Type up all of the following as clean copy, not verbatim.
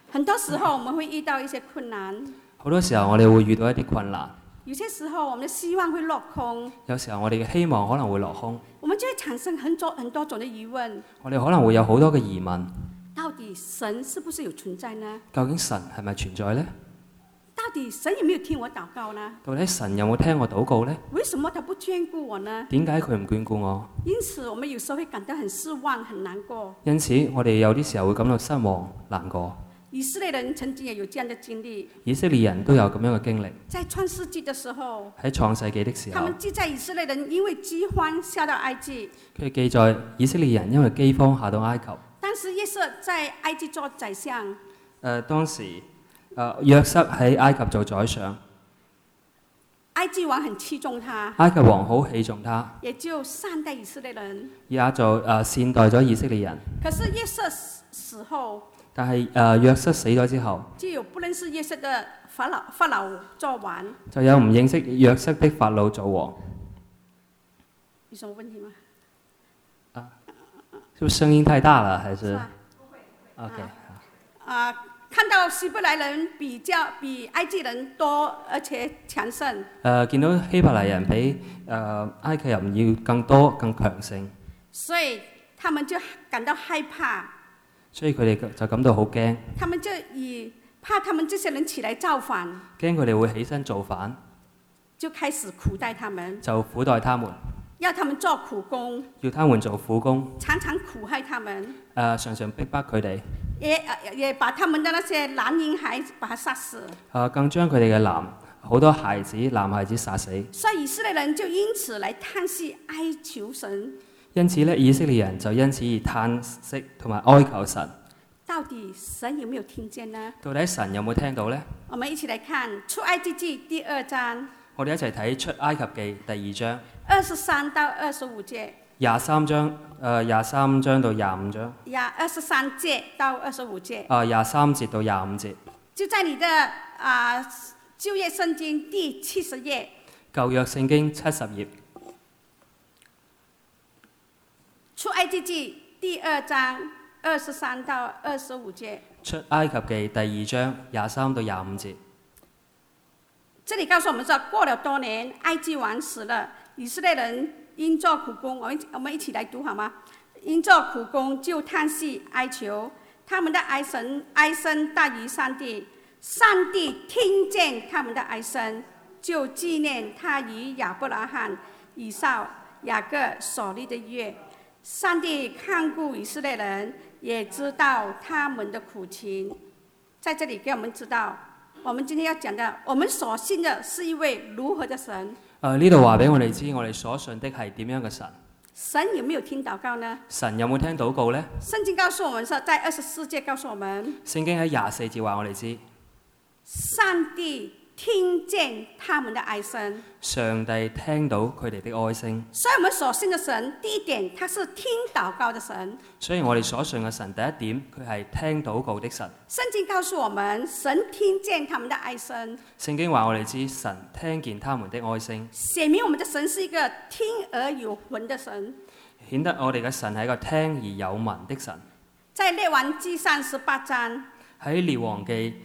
很多時候我們會遇到一些困難， 好多時候我哋會遇到一啲困難， 有些時候我們的希望會落空， 有時候我哋嘅希望可能會落空， 我們就會產生很多種的疑問。 我哋可能會有好多嘅疑問， 到底神是不是有存在呢？ 究竟神係咪存在呢？ 到底神有沒有聽我禱告呢？ 到底神有冇聽我禱告呢？ 為什麼他不眷顧我呢？ 點解佢唔眷顧我？ 因此我們有時候會感到很失望很難過。 因此我哋有啲時候會感到失望難過。 以色列人曾經也有這樣的經歷， 以色列人都有咁樣嘅經歷。 在創世紀的時候， 喺創世紀的時候， 他們記載以色列人因為饑荒下到埃及， 佢記載以色列人因為饑荒下到埃及。 當時約瑟在埃及做宰相， 當時約瑟喺埃及做宰相， 埃及王很器重他， 埃及王好器重他， 也就善待以色列人。 也就善待咗以色列人。 可是約瑟死後， 但係約瑟死咗之後， 就有不認識約瑟的法老做王。 就有唔認識約瑟的法老做王。 有什麼問題嗎？ 是不是聲音太大了，還是？ 是啊 OK。 看到希伯來人比埃及人多而且強盛。 見到希伯來人比埃及人要更多更強盛， 所以他們就感到害怕。 所以佢哋就感到好驚。 他們就怕他們這些人起來造反， 驚佢哋會起身造反， 就開始苦待他們， 就苦待他們， 要他們做苦工， 要他們做苦工， 常常苦害他們， 常常逼迫佢哋， 也把他們的那些男嬰孩把他殺死。 更將佢哋嘅好多男孩子殺死。 所以以色列人就因此來嘆息哀求神。 因此咧，以色列人就因此而嘆息同埋哀求神。 到底神有沒有聽見呢？ 到底神有冇聽到呢？ 我們一起來看出埃及記第2章。 我哋一齊睇出埃及記第2章 23到25節。 23章到25章。 23節到25節。 23節到25節。 就在你的舊約聖經第70頁。 舊約聖經70頁。 出埃及記第2章23到25節。 出埃及記第2章23到25節。 這裡告訴我們說，過了多年，埃及王死了，以色列人因做苦工，我們一起來讀好嗎？因做苦工就嘆息哀求，他們的哀聲大於上帝，上帝聽見他們的哀聲，就紀念他與亞伯拉罕、以掃、雅各所立的約。上帝看顧以色列人，也知道他們的苦情。在這裡給我們知道，我們今天要講的，我們所信的是一位如何的神？ 呢度話俾我哋知，我哋所信的係點樣嘅神？ 神有沒有聽禱告呢？ 神有冇聽禱告呢？ 聖經告訴我們說，在24節告訴我們， 聖經喺24節話我哋知， 上帝聽見他們的哀聲。 上帝聽到佢哋的哀聲。 所以我們所信的神，第一點，他是聽禱告的神。 所以我哋所信嘅神，第一點，佢係聽禱告的神。 聖經告訴我們，神聽見他們的哀聲。 聖經話我哋知，神聽見他們的哀聲。 顯明我們的神是一個聽而有魂的神。 顯得我哋嘅神係一個聽而有聞的神。 在列王記上18章。 喺列王記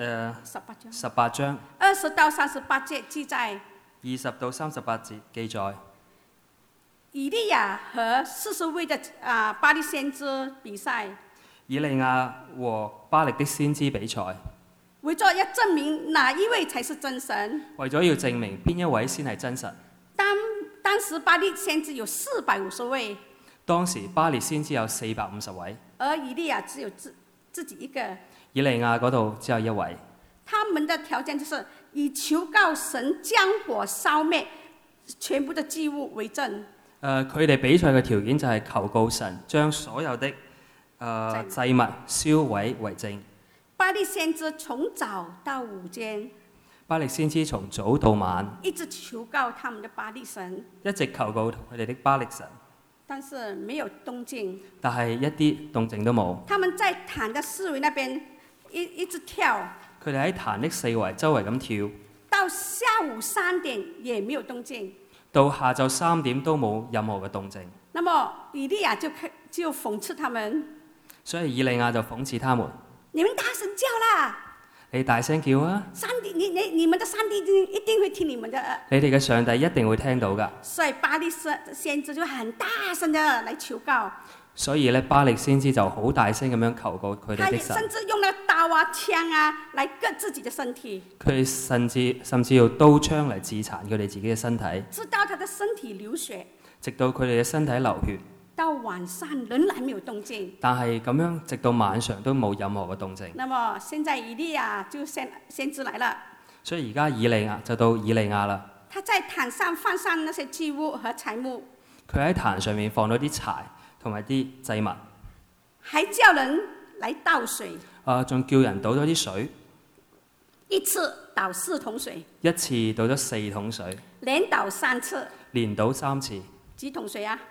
18章 20到38節記載 ，20到38節記載， 以利亞和40位的巴力先知比賽。 以利亞和巴力的先知比賽， 為咗要證明哪一位才是真神。 為咗要證明邊一位先係真神。 當時巴力先知有450位。 當時巴力先知有450位， 而以利亞只有自己一個。 以利亞嗰度只有一位。 他們的條件就是以求告神將火燒滅全部的祭物為證。 佢哋比賽嘅條件就係求告神將所有的祭物燒毀為證。 巴力先知從早到午間， 巴力先知從早到晚一直求告他們的巴力神， 一直求告佢哋的巴力神， 但是沒有動靜。 但係一啲動靜都冇。 他們在壇的四圍那邊一直跳， 佢哋喺壇的四圍周圍咁跳， 到下午3點也沒有動靜， 到下晝3點都冇任何嘅動靜。 那麼以利亞就諷刺他們， 所以以利亞就諷刺他們。 你們大聲叫啦！ 你大聲叫啊！ 上帝，你們的上帝一定會聽你們的。 你哋嘅上帝一定會聽到㗎。 所以巴力先知就很大聲的來求告。 所以咧，巴力先知就好大聲咁樣求告佢哋的神。 他甚至用了刀啊、槍啊來割自己的身體。 佢甚至用刀槍嚟自殘佢哋自己嘅身體， 直到他的身體流血， 直到佢哋嘅身體流血。 到晚上仍然沒有動靜。 但係咁樣，直到晚上都冇任何嘅動靜。 那麼現在以利亞就先知來了。 所以而家以利亞就到以利亞啦。 他在壇上放上那些祭物和柴木。 佢喺壇上面放咗啲柴同埋啲祭物， 還叫人來倒水。 仲叫人倒咗啲水， 一次倒4桶水， 一次倒咗4桶水， 連倒3次， 連倒3次， 幾桶水啊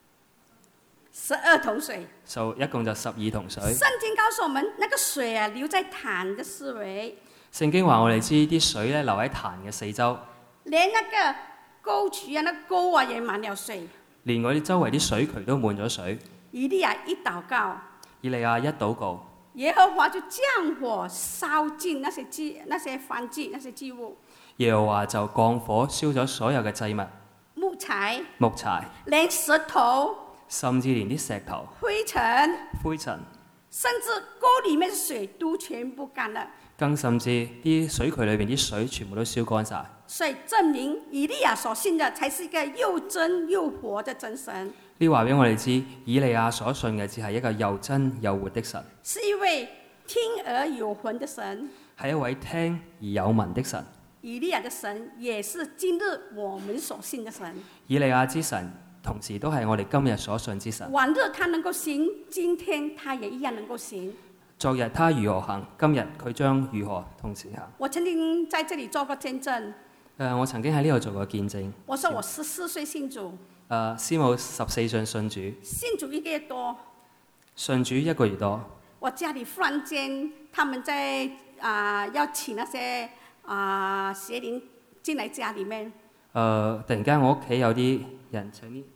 ？12桶水， 一共就12桶水。 聖經告訴我們，那個水啊，流在壇的四圍。 聖經話我哋知啲水咧流喺壇嘅四周， 連那個溝渠啊，那個溝啊也滿了水。 連嗰啲周圍啲水渠都滿咗水。 以利亞一禱告， 以利亞一禱告， 耶和華就降火燒盡那些燔祭、那些祭物。 耶和華就降火燒咗所有嘅祭物、 木材，連石頭， 甚至連啲石頭、 灰塵，甚至溝裡面的水都全部乾了。 更甚至啲水渠裏邊啲水全部都燒乾晒。 所以證明以利亞所信的才是一個又真又活的真神。 呢話俾我哋知，以利亞所信嘅只係一個又真又活的神， 是一位聽而有魂的神， 係一位聽而有聞的神。 以利亞的神也是今日我們所信的神。 以利亞之神同時都係我哋今日所信之神。 往日他能夠行，今天他也一樣能夠行。 昨日他如何行，今日佢將如何同時行。 我曾經在這裡做過見證。 我曾經喺呢度做過見證。 我說我14歲信主。 師母14歲信主。 信主1個月多。 信主1個月多。 我家裡忽然間，他們在要請那些邪靈進來家裡面。 突然間我屋企有啲人請啲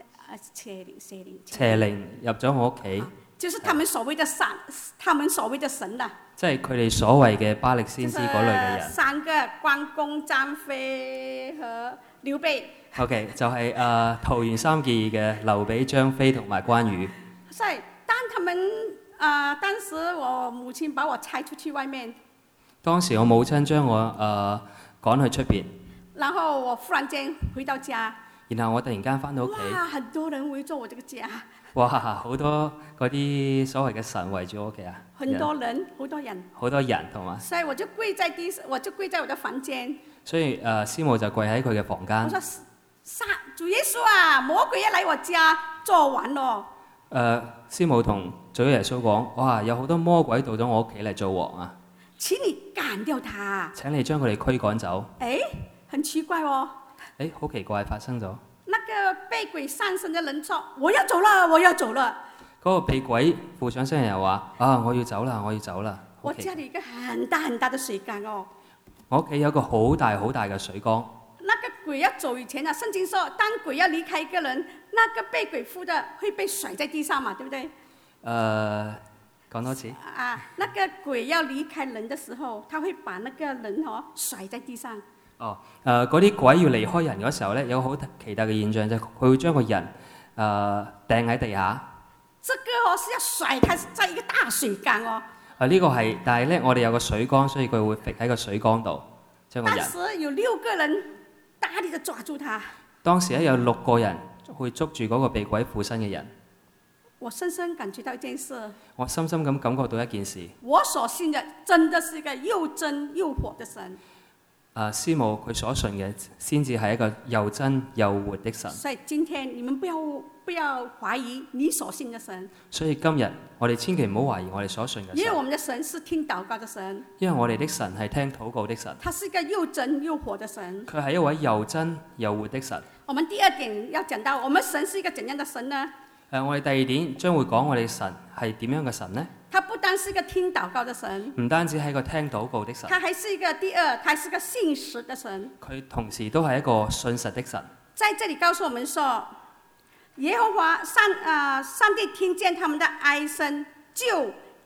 邪靈入咗我屋企。 就是他們所謂的神，他們所謂的神啦。 即係佢哋所謂嘅巴力先知嗰類嘅人。 三個關公、張飛和劉備。 OK， 就係桃園3結義嘅劉備、張飛同埋關羽。 所以當他們當時我母親把我拆出去外面。 當時我母親將我趕去出邊。 然後我忽然間回到家。 然後我突然間返到屋企。 哇！很多人圍住我這個家。 哇！好多嗰啲所謂嘅神圍住我屋企啊！ 很多人，好多人同埋。 所以我就跪在我的房間。 所以師母就跪喺佢嘅房間。 我說：主耶穌啊，魔鬼要來我家作王咯。 師母同主耶穌講：哇！有好多魔鬼到咗我屋企嚟做王啊！ 請你趕掉他。 請你將佢哋驅趕走。 很奇怪哦。 好奇怪發生咗。 那個被鬼上身的人說：我要走了，我要走了。 嗰個被鬼附上身嘅人話：我要走啦，我要走啦。 我家裡一個很大很大的水缸哦。 我屋企有一個好大好大嘅水缸。 那個鬼要走以前啊，聖經說，當鬼要離開一個人，那個被鬼附的會被甩在地上嘛，對不對？ 講多次。 那個鬼要離開人的時候，他會把那個人甩在地上。 嗰啲鬼要離開人嗰時候咧，有個好奇特嘅現象，就係佢會將個人掟喺地下。 這個是要甩開在一個大水缸哦。 呢個係，但係咧我哋有個水缸，所以佢會揈喺個水缸度將個人。 當時有6個人大力地抓住他。 當時咧有6個人會捉住嗰個被鬼附身嘅人。 我深深感覺到一件事。 我深深咁感覺到一件事。 我所信的真的是一個又真又活的神。 師母佢所信嘅先至係一個又真又活的神。 所以今天你們不要懷疑你所信的神。 所以今日我哋千祈唔好懷疑我哋所信嘅神。 因為我們的神是聽禱告的神。 因為我哋的神係聽禱告的神。 他是一個又真又活的神。 佢係一位又真又活的神。 我們第2點要講到，我們神是一個怎樣的神呢？ 我哋第2點將會講我哋神係點樣嘅神呢？ 他不單是一個聽禱告的神， 唔單止係一個聽禱告的神， 他還是一個他是個信實的神。 佢同時都係一個信實的神。 在這裡告訴我們說，耶和華上帝聽見他們的哀聲，就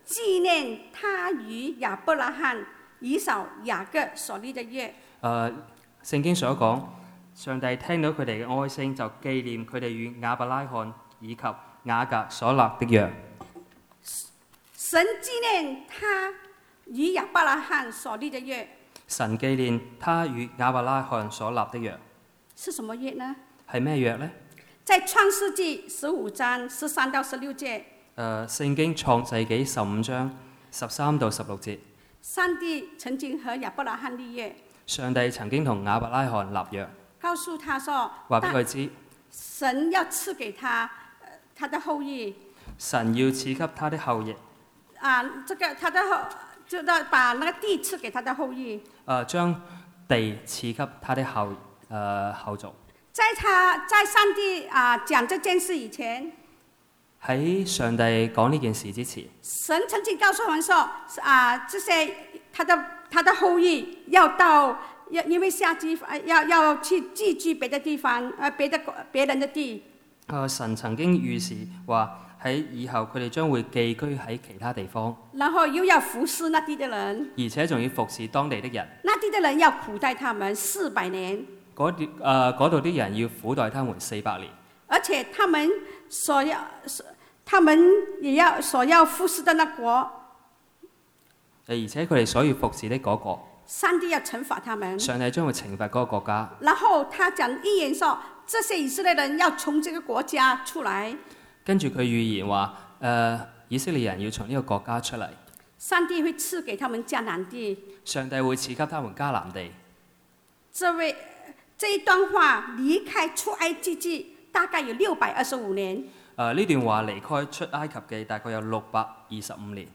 紀念他與亞伯拉罕、以掃、雅各所立的約。 聖經所講，上帝聽到佢哋嘅哀聲，就紀念佢哋與亞伯拉罕以及雅各所立的約。 神紀念他與亞伯拉罕所立的約。 神紀念他與亞伯拉罕所立的約。 是什麼約呢？ 係咩約呢？ 在創世紀15章13到16節。 聖經創世紀15章13到16節。 上帝曾經和亞伯拉罕立約。 上帝曾經同亞伯拉罕立約， 告訴他說， 話俾佢知， 神要賜給他他的後裔。 神要賜給他的後裔。 就把那個地賜給他的後裔。 將地賜給他的後族。 在上帝講這件事以前，喺上帝講呢件事之前， 神曾經告訴我們說，這些他的後裔因為下地要去寄居別的地方，別人的地。 神曾經預示話喺以後佢哋將會寄居喺其他地方， 然後又要服侍那地的人， 而且仲要服侍當地的人。 那地的人要苦待他們400年。 嗰度啲人要苦待他們400年， 而且他們所要服侍的那國， 而且佢哋所要服侍的嗰個， 上帝要懲罰他們。 上帝將會懲罰嗰個國家。 然後他講預言說，這些以色列人要從這個國家出來。 跟住佢預言話，以色列人要從呢個國家出嚟。 上帝會賜給他們迦南地。 上帝會賜給他們迦南地。 這一段話離開出埃及記大概有625年。 呢段話離開出埃及記大概有625年。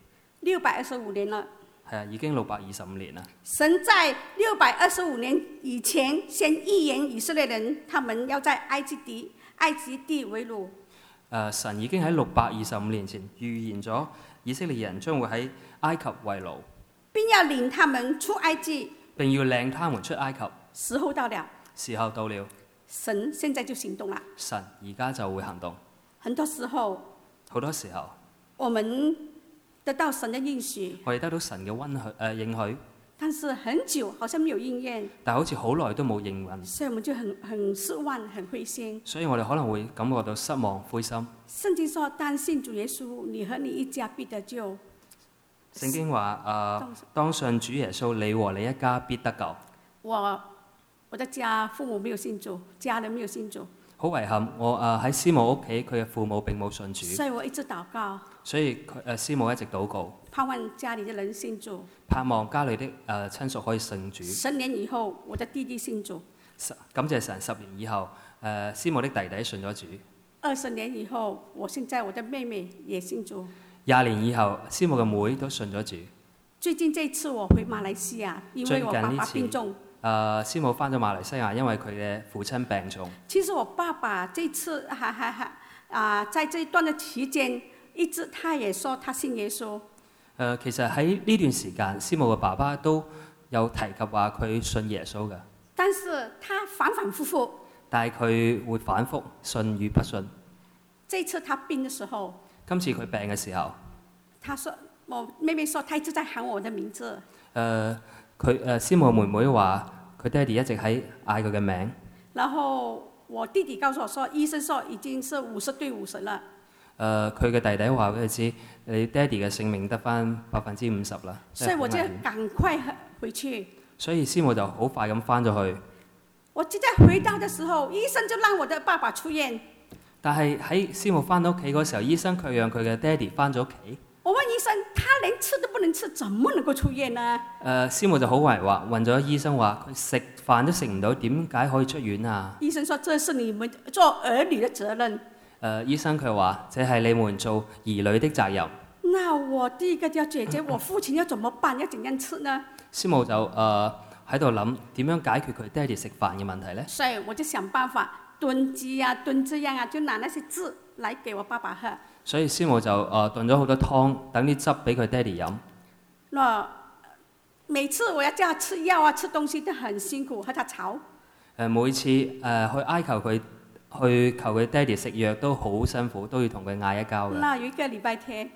625年了。 係啊，已經625年啦。 神在625年以前先預言以色列人，他們要在埃及地為奴。 神已經喺625年前預言咗以色列人將會喺埃及為奴， 並要領他們出埃及， 並要領他們出埃及。 時候到了。 時候到了。 神現在就行動了。 神而家就會行動。 很多時候，我們得到神的應許， 我哋得到神嘅應許， 但是很久好像沒有應驗， 但好似好耐都冇應允， 所以我們就很失望、很灰心。 所以我哋可能會感覺到失望、灰心。 聖經說：當信主耶穌，你和你一家必得救。 聖經話當信主耶穌，你和你一家必得救。 我的家父母沒有信主，家人沒有信主。 好遺憾，我喺師母屋企，佢嘅父母並冇信主。 所以我一直禱告。 所以師母一直禱告， 盼望家裡的人信主。 盼望家裡的親屬可以信主。 10年以後，我的弟弟信主。 感謝神，10年以後，師母的弟弟信咗主。 20年以後，我的妹妹也信主。 20年以後，師母嘅妹都信咗主。 最近這次我回馬來西亞，因為我爸爸病重。 師母返咗馬來西亞，因為佢嘅父親病重。 其實我爸爸這次在這一段的期間，一直他也說他信耶穌。 其實喺呢段時間，師母嘅爸爸都有提及話佢信耶穌嘅。 但是他反反复复。 但係佢會反覆信與不信。 這次他病的時候。 今次佢病嘅時候。 我妹妹說，他一直在喊我的名字。 師母妹妹話佢爹哋一直喺嗌佢嘅名。 然後我弟弟告訴我說，醫生說已經是50對50了。 佢嘅弟弟話俾佢知，你爹哋嘅性命得返50%啦。 所以我就趕快回去。 所以師母就好快咁返咗去。 我就在回到嘅時候，醫生就讓我的爸爸出院。 但係喺師母返到屋企嗰時候，醫生卻讓佢嘅爹哋返咗屋企。 我問醫生，他連吃都不能吃，怎麼能夠出院呢？ 師母就好懷疑，問咗醫生話：佢食飯都食唔到，點解可以出院啊？ 醫生說：這是你們做兒女的責任。 醫生佢話：這係你們做兒女的責任。 那我第一個就要解決我父親要怎麼辦，要怎樣吃呢？ 師母就喺度諗點樣解決佢爹哋食飯嘅問題呢？ 所以我就想辦法燉雞啊、燉這樣啊，就拿那些汁來給我爸爸喝。 所以師母就燉咗好多湯，等啲汁俾佢爹哋飲。 每次我要叫他吃藥啊、吃東西都很辛苦，和他吵。 每次去哀求佢，去求佢爹哋食藥都好辛苦，都要同佢嗌一交嘅。 那有一個禮拜天，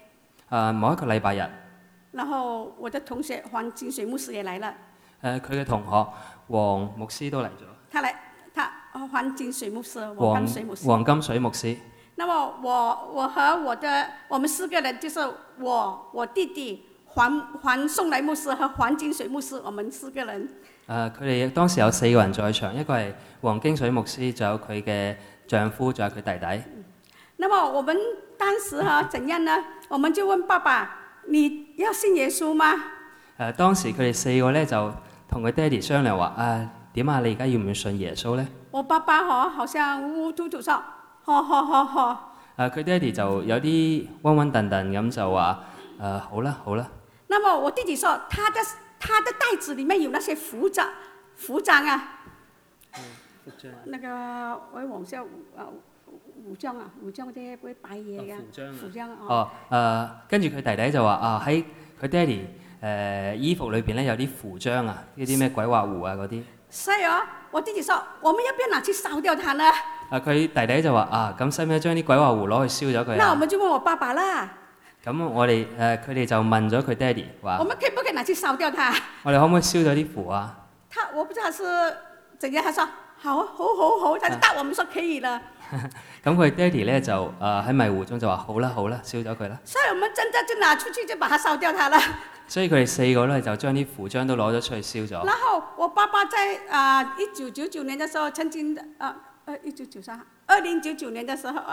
某一個禮拜日， 然後我的同學黃金水牧師也來了。 佢嘅同學黃牧師都嚟咗。 黃金水牧師，黃金水牧師。 黃金水牧師。 那麼我和我們4個人，就是我弟弟黃宋來牧師和黃金水牧師，我們4個人。 佢哋當時有4個人在場，一個係黃金水牧師，仲有佢嘅丈夫，仲有佢弟弟。 那麼我們當時怎樣呢？我們就問爸爸：你要信耶穌嗎？ 當時佢哋4個咧就同佢爹哋商量話：點啊？你而家要唔要信耶穌咧？ 我爸爸好像烏突突說：好。 佢爹哋就有啲溫溫頓頓咁就話：好啦。 那麼我弟弟說：他的袋子裡面有那些服裝啊。那個我喺黃色服裝嗰啲嗰啲擺嘢嘅服裝。 跟住佢弟弟就話：喺佢爹哋衣服裏邊咧有啲服裝啊，呢啲咩鬼畫符啊嗰啲。 所以我弟弟說：我們要不要拿去燒掉它呢？ 佢弟弟就話：咁使唔使將啲鬼畫符攞去燒咗佢啊？ 那我們就問我爸爸啦。咁我哋佢哋就問咗佢爹哋話： 我們可以不可以拿去燒掉它？ 我哋可唔可以燒咗啲符啊？ 我不知道是怎樣，他說好，他就答我們說可以了。 咁佢爹哋咧就喺迷糊中就話：好啦，燒咗佢啦。 所以我們真的就拿出去就把它燒掉它了。 所以佢哋4個咧就將啲符章都攞咗出去燒咗。 然後我爸爸在1999年的時候曾經2099年的時候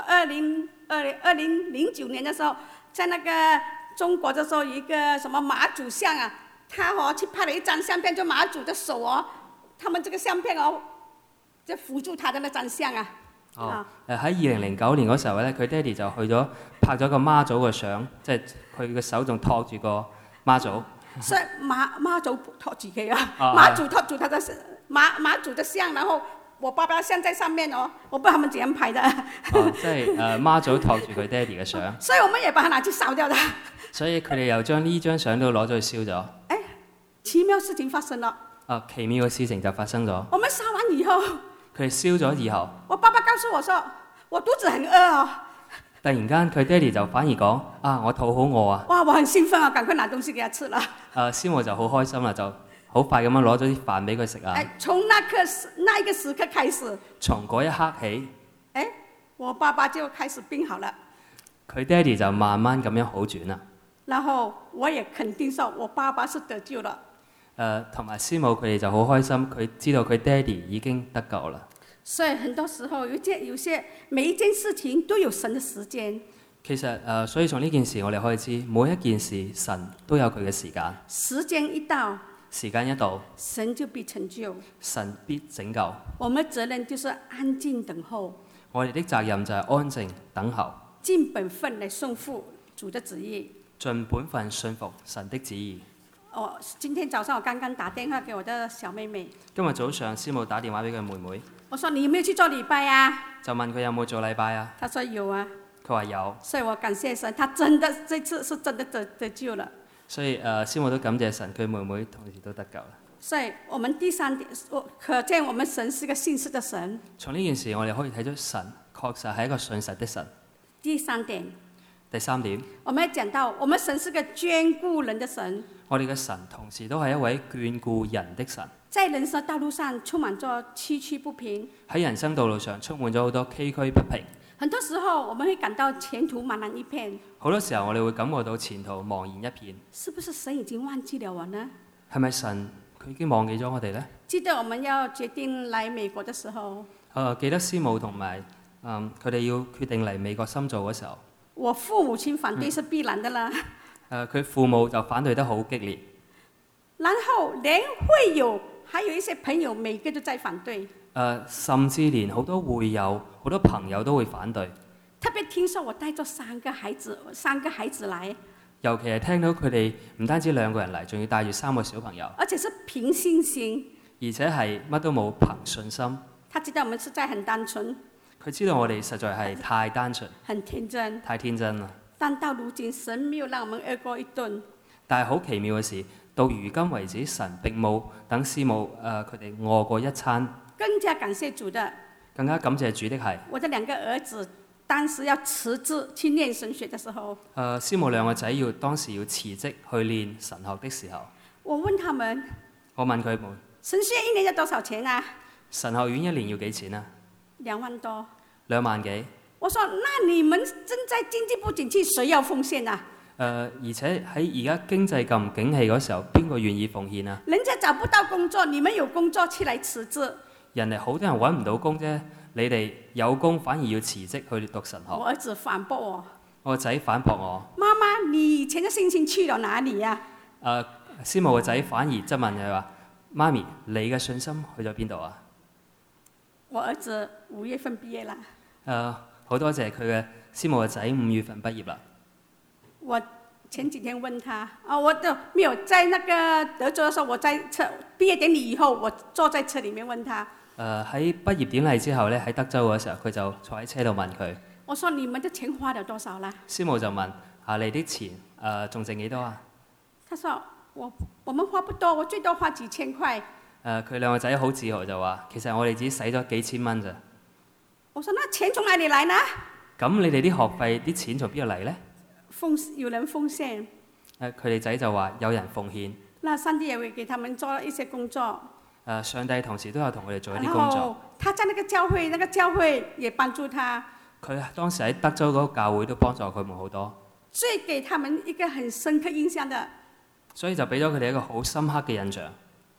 2009年的時候，在那個中國的時候有一個什麼媽祖像啊，他去拍了一張相片，就媽祖的手他們這個相片就扶住他的那張相啊。 喺2009年嗰時候咧，佢爹哋就去咗拍咗個媽祖嘅相，即係佢嘅手仲托住個媽祖。 所以媽祖托住佢媽祖托住他的媽祖的像，然後我爸爸像在上面我不知道他們怎樣拍的。 即係媽祖托住佢爹哋嘅相。 所以我們也把它拿去燒掉了。 所以佢哋又將呢張相都攞咗去燒咗。 奇妙事情發生了。 奇妙嘅事情就發生咗。 我們燒完以後， 佢哋燒咗以後， 我爸爸告訴我說：我肚子很餓突然間佢爹哋就反而講：我肚好餓啊！ 哇，我很興奮啊，趕快拿東西給他吃了。 師母就好開心啦，就好快咁樣攞咗啲飯俾佢食啊！ 從那一個時刻開始， 從嗰一刻起， 我爸爸就開始病好了。 佢爹哋就慢慢咁樣好轉啦。 然後我也肯定說，我爸爸是得救了。 同埋師母佢哋就好開心，佢知道佢爹哋已經得救啦。 所以很多時候有些每一件事情都有神的時間。 其實所以從呢件事我哋可以知，每一件事神都有佢嘅時間。 時間一到，神就必成就， 神必拯救。 我們責任就是安靜等候。 我哋的責任就係安靜等候， 盡本分嚟順服主的旨意。 盡本分順服神的旨意。 今天早上我剛剛打電話給我的小妹妹。 今日早上師母打電話俾佢妹妹。 我說你有沒有去做禮拜啊？ 就問佢有冇做禮拜啊？ 他說有啊。 佢話有。所以我感謝神，他真的這次是真的得救了。 所以師母都感謝神，佢妹妹同時都得救啦。 所以我們第三點，可見我們神是個信實的神。 從呢件事我哋可以睇出神確實係一個信實的神。 第三點，我們講到我們神是個眷顧人的神。 我哋嘅神同時都係一位眷顧人的神。 在人生道路上充滿咗崎嶇不平。 喺人生道路上充滿咗好多崎嶇不平。 很多時候我們會感到前途茫然一片。 好多時候我哋會感覺到前途茫然一片。 是不是神已經忘記了我呢？ 係咪神佢已經忘記咗我哋呢？ 記得我們要決定來美國的時候。 記得師母同埋佢哋要決定嚟美國深造嘅時候。 我父母親反對是必然的啦。 佢父母就反對得好激烈。 然後連會友，還有一些朋友，每個都在反對。 甚至連好多會友、好多朋友都會反對。 特別聽說我帶咗三個孩子來。 尤其係聽到佢哋唔單止2個人嚟，仲要帶住3個小朋友。 而且是憑信心。 而且係乜都冇，憑信心。 他知道我們實在很單純。 佢知道我哋實在係太單純。 很天真。 太天真啦。 但到如今，神沒有讓我們餓過一頓。 但係好奇妙嘅事，到如今為止，神並冇等師母佢哋餓過一餐。 更加感謝主的。 更加感謝主的係。 我的2個兒子當時要辭職去念神學的時候， 師母兩個仔當時要辭職去練神學的時候， 我問他們， 我問佢們神學一年要多少錢啊？ 神學院一年要幾錢啊 2萬多。 2萬幾。 我說：那你們正在經濟不景氣，誰要奉獻啊？ 而且喺而家經濟咁唔景氣嗰時候，邊個願意奉獻啊？ 人家找不到工作，你們有工作出來辭職。 人哋好多人揾唔到工啫，你哋有工反而要辭職去讀神學。 我兒子反駁我： 我個仔反駁我： 媽媽，你以前的心情去了哪裡呀？ 師母個仔反而質問佢話：媽咪，你嘅信心去咗邊度啊？ 我兒子5月份畢業啦。 好多謝佢嘅師母個仔5月份畢業啦。 我前幾天問他，我都沒有在那個德州的時候，我在車畢業典禮以後，我坐在車裡面問他。 喺畢業典禮之後咧，喺德州嗰時候，佢就坐喺車度問佢。 我說：你們的錢花了多少啦？ 師母就問：你啲錢仲剩幾多啊？ 他說：我們花不多，我最多花幾千塊。 佢兩個仔好自豪就話：其實我哋只使咗幾千蚊咋。 我說：那錢從哪裡來呢？ 咁你哋啲學費啲錢從邊度嚟呢？ 有人奉獻。 佢哋仔就話有人奉獻。 那上帝也會給他們做一些工作。 上帝同時都有同佢哋做一啲工作。 然後他在那個教會也幫助他。 佢當時喺德州嗰個教會都幫助佢們好多。 所以給他們一個很深刻印象的。 所以就俾咗佢哋一個好深刻嘅印象。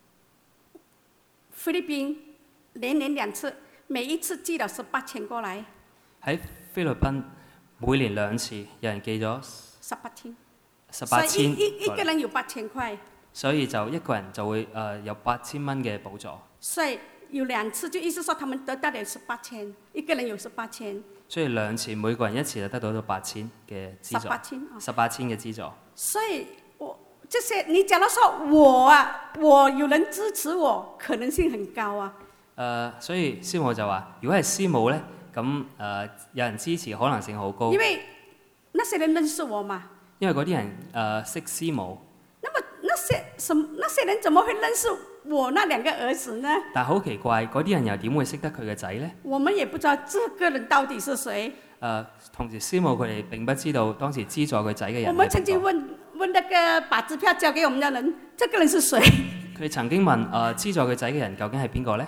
菲律賓連年2次，每一次寄了18千過來。喺菲律賓每年2次，有人寄咗 18千。 18千， 一個人有8000塊。 所以就一個人就會有8000蚊嘅補助。 所以有2次，就意思說他們得到了18千，一個人有18千。 所以2次，每個人1次就得到咗8000嘅資助。18千嘅資助。 所以這些你假如說我有人支持我，可能性很高啊。 所以師母就話：如果係師母呢，咁有人支持可能性好高。 因為那些人認識我嘛。 因為嗰啲人識師母。 那麼那些人怎麼會認識我那2個兒子呢？ 但係好奇怪，嗰啲人又點會識得佢嘅仔呢？ 我們也不知道這個人到底是誰。 同時師母佢哋並不知道當時資助佢仔嘅人係邊個。 我們曾經問那個把支票交給我們的人，這個人是誰？ 佢曾經問資助佢仔嘅人究竟係邊個呢？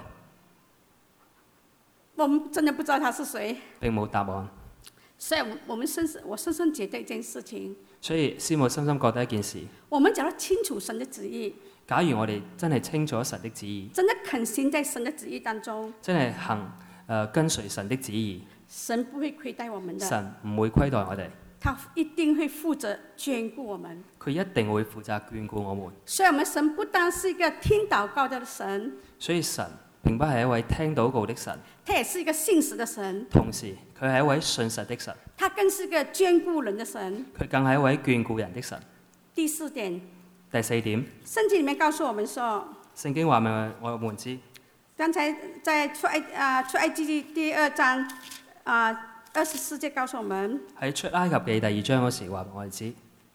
我們真的不知道他是誰。 並冇答案。 所以我深深覺得一件事情。 所以師母深深覺得一件事。 我們假如清楚神的旨意。 假如我哋真係清楚神的旨意。 真的肯行在神的旨意當中。 真係跟隨神的旨意。 神不會虧待我們的。 神唔會虧待我哋。 他一定會負責眷顧我們。 佢一定會負責眷顧我們。 所以我們神不單是一個聽禱告的神。 所以神並不係一位聽禱告的神。 他也是一個信實的神。 同時佢係一位信實的神。 他更是一個眷顧人的神。 佢更係一位眷顧人的神。 第4點。 第4點。 聖經裡面告訴我們說。 聖經話俾我們知。 剛才在出埃及記第2章24節告訴我們。喺出埃及記第2章嗰時話俾我哋知。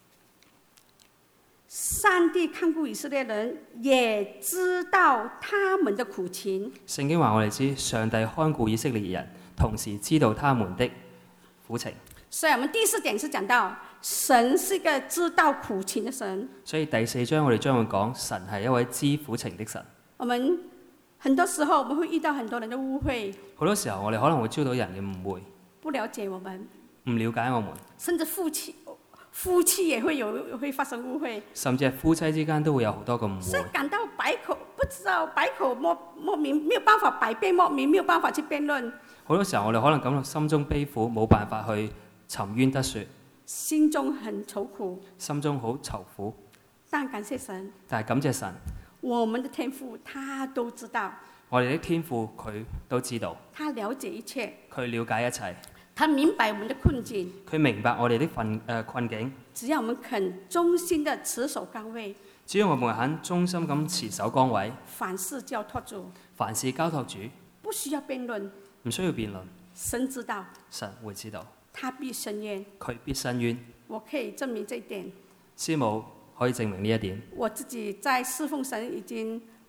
上帝看顧以色列人，也知道他們的苦情。 聖經話我哋知，上帝看顧以色列人，同時知道他們的苦情。 所以我們第4點是講到神是一個知道苦情的神。所以第4章我哋將會講神係一位知苦情的神。我們很多時候我們會遇到很多人的誤會。好多時候我哋可能會遭到人嘅誤會，不了解我們，唔了解我們，甚至夫妻也會發生誤會，甚至係夫妻之間都會有好多個誤會。所以感到不知道百口莫辯，沒有辦法百辯莫明，沒有辦法去辯論。好多時候我哋可能感到心中悲苦，冇辦法去沉冤得雪，心中很愁苦，心中好愁苦。但感謝神，但係感謝神，我們的天父他都知道，我哋的天父佢都知道，他了解一切，佢了解一切。他明白我們的困境，佢明白我哋的困境。只要我們肯忠心的持守崗位，只要我們肯忠心咁持守崗位，凡事交託主，凡事交託主，不需要辯論，唔需要辯論。神知道，神會知道，他必伸冤，佢必伸冤。我可以證明這一點，師母可以證明呢一點。我自己在侍奉神已經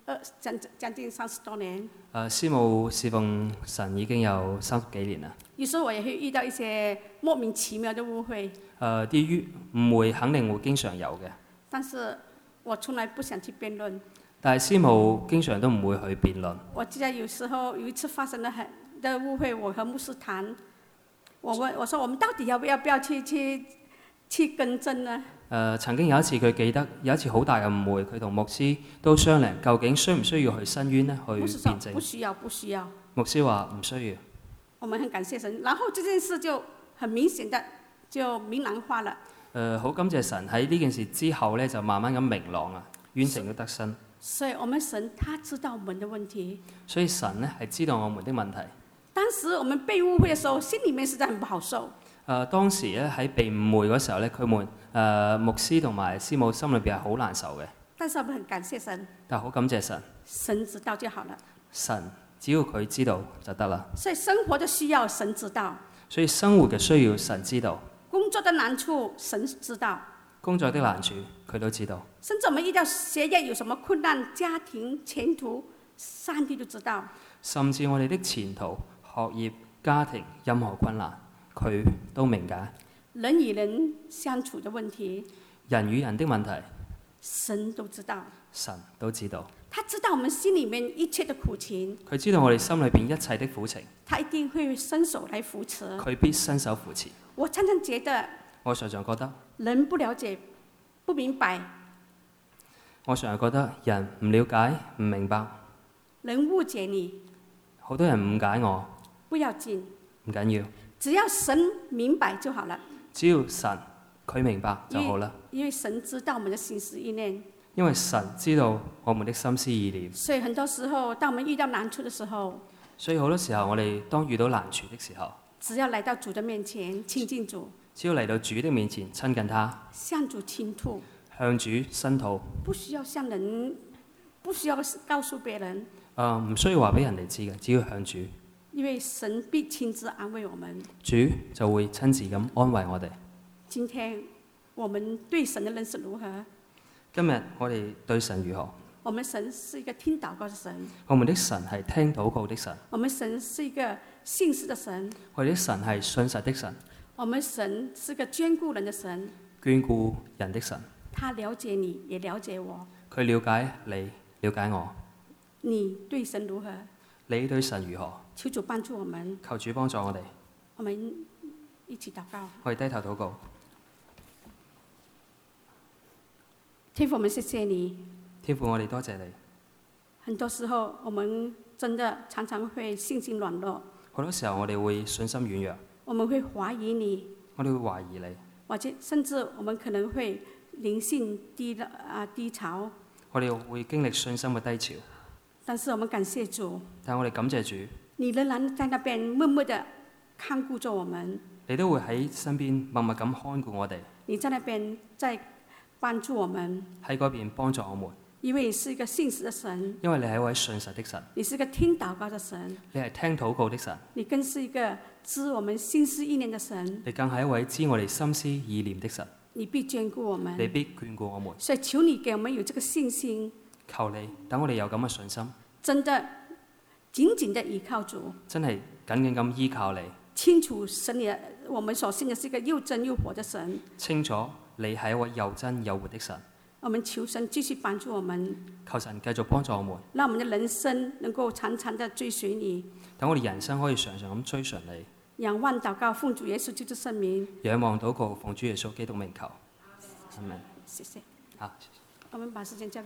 將近30多年。 師母侍奉神已經有30幾年啦。 有時候我也會遇到一些莫名其妙的誤會。 啲誤會肯定會經常有嘅。 但是我從來不想去辯論。 但係師母經常都唔會去辯論。 我記得有時候有一次發生了很的誤會，我和牧師談，我說我們到底要不要去更正呢？ 曾經有一次佢記得有一次好大嘅誤會，佢同牧師都商量究竟需唔需要去申冤呢？去辯證。 不需要，不需要。 牧師話唔需要。 我們很感謝神，然後這件事就很明顯的就明朗化了。 好感謝神喺呢件事之後呢，就慢慢咁明朗啦，冤情都得伸。 所以我們神他知道我們的問題。 所以神呢係知道我們的問題。 當時我們被誤會的時候，心裡面實在很不好受。 當時咧喺被誤會嗰時候咧，佢們牧師同埋師母心裏邊係好難受嘅。 但是我們很感謝神。 但係好感謝神。 神知道就好了。 神只要佢知道就得啦。 所以生活的需要神知道。 所以生活嘅需要神知道。 工作的難處神知道。 工作的難處佢都知道。 甚至我們遇到學業有什麼困難、家庭前途，上帝都知道。 甚至我哋的前途、學業、家庭任何困難，佢都明解。 人與人相處的問題， 人與人的問題， 神都知道。 神都知道。 他知道我們心裡面一切的苦情。 佢知道我哋心裏邊一切的苦情。 他一定會伸手來扶持。 佢必伸手扶持。 我常常覺得， 我常常覺得人不了解、不明白。 我常常覺得人唔了解、唔明白。 人誤解你。 好多人誤解我。 不要緊。 唔緊要。 只要神明白就好了。 只要神佢明白就好啦。 因為神知道我們的心思意念。 因為神知道我們的心思意念。 所以很多時候，當我們遇到難處的時候， 所以好多時候我哋當遇到難處的時候， 只要來到主的面前親近主， 只要嚟到主的面前親近他， 向主傾吐， 向主申討， 不需要向人，不需要告訴別人， 唔需要話俾人哋知嘅，只要向主， 因為神必親自安慰我們， 主就會親自咁安慰我哋。 今天我們對神的認識如何？ 今日我哋對神如何？ 我們神是一個聽禱告的神。 我們的神係聽禱告的神。 我們神是一個信實的神。 我哋的神係信實的神。 我們神是個眷顧人的神。 眷顧人的神。 他了解你，也了解我。 佢了解你，了解我。 你對神如何？ 你對神如何？ 求主幫助我們。 求主幫助我哋。 我們一起禱告。 我哋低頭禱告。 天父，我們謝謝你。 天父，我哋多謝你。 很多時候，我們真的常常會信心軟弱。 好多時候，我哋會信心軟弱。 我們會懷疑你。 我哋會懷疑你。 或者甚至我們可能會靈性低潮。我哋會經歷信心嘅低潮。 但是我們感謝主。 但我哋感謝主。 你仍然在那邊默默地看顧着我們。 你都會喺身邊默默咁看顧我哋。 你在那邊在幫助我們。 喺嗰邊幫助我們。 因為你是一個信實的神。 因為你係一位信實的神。 你是一個聽禱告的神。 你係聽禱告的神。 你更是一個知我們心思意念的神。 你更係一位知我哋心思意念的神。 你必眷顧我們。 你必眷顧我們。 所以求你給我們有這個信心。 求你等我哋有咁嘅信心。 真的緊緊的依靠主。 真係緊緊咁依靠你。 清楚神你，我們所信的是一個又真又活的神。 清楚你係一位又真又活的神。 我們求神繼續幫助我們。 求神繼續幫助我們。 讓我們的人生能夠常常的追隨你。 等我哋人生可以常常咁追隨你。 仰望禱告，奉主耶穌基督聖名。 仰望禱告，奉主耶穌基督名求。阿門。 謝謝。 好。 我們把時間交。